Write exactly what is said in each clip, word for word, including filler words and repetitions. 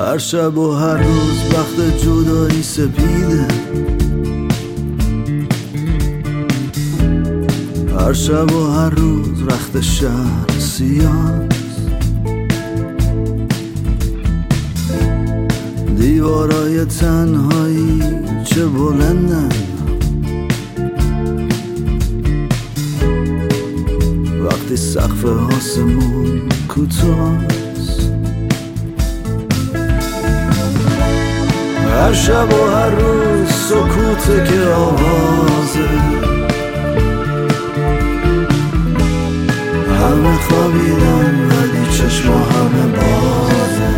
هر شب و هر روز وقت جدایی سپیده، هر شب و هر روز رخت شهر سیاست، دیوارای تنهایی چه بلندن، وقتی سقف آسمون کوتاست. هر شب و هر روز سکوته که آوازه، همه خوابیدن ولی چشم همه بازه.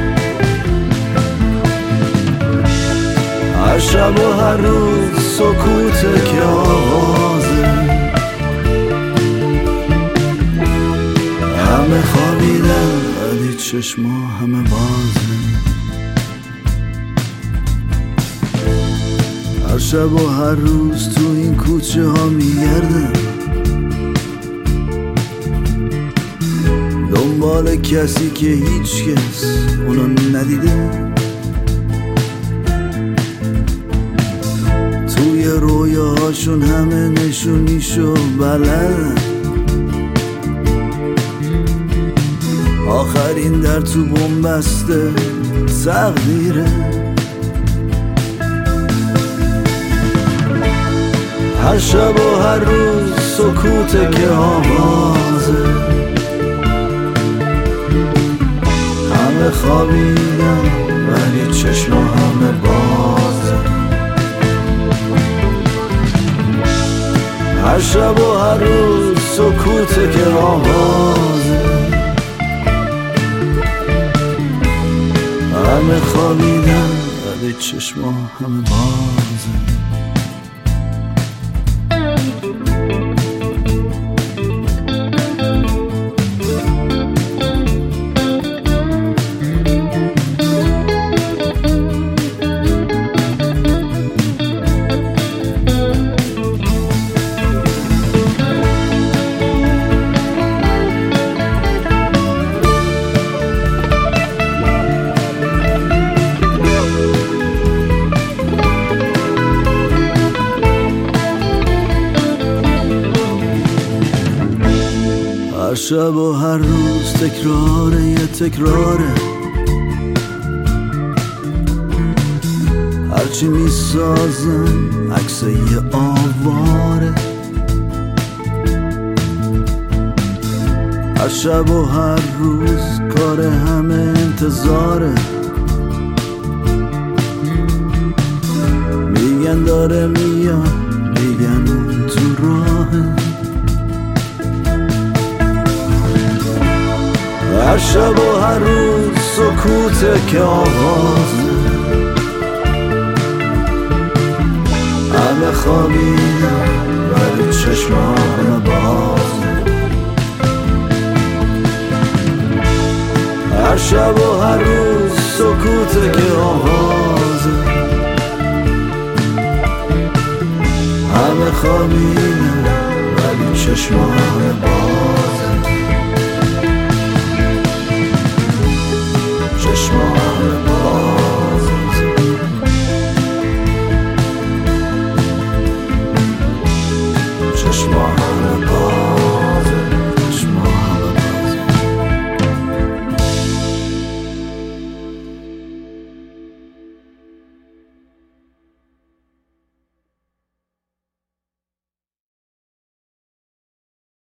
هر شب و هر روز سکوته که آوازه، همه خوابیدن ولی چشم همه بازه. هر شب و هر روز تو این کوچه ها میگردم، دنبال کسی که هیچ کس اونو ندیده، توی رویاهاشون همه نشونیشو بلدن، آخرین در تو بنبسته تقدیره. هر شب و هر روز سکوته که آوازه، همه خوابیدن ولی چشم همه بازه. هر شب و هر روز سکوته که آوازه، همه خوابیدن ولی چشم همه بازه. هر شب و هر روز تکراره یه تکراره، هرچی میسازن عکس یه آواره. هر شب و هر روز کار همه انتظاره، میگن داره میاد، میگن اون تو راهه. هر شب و هر روز سکوته که آوازه، همه خوابیدن ولی چشم همه بازه. هر شب و هر روز سکوته که آوازه، همه خوابیدن ولی چشم همه بازه.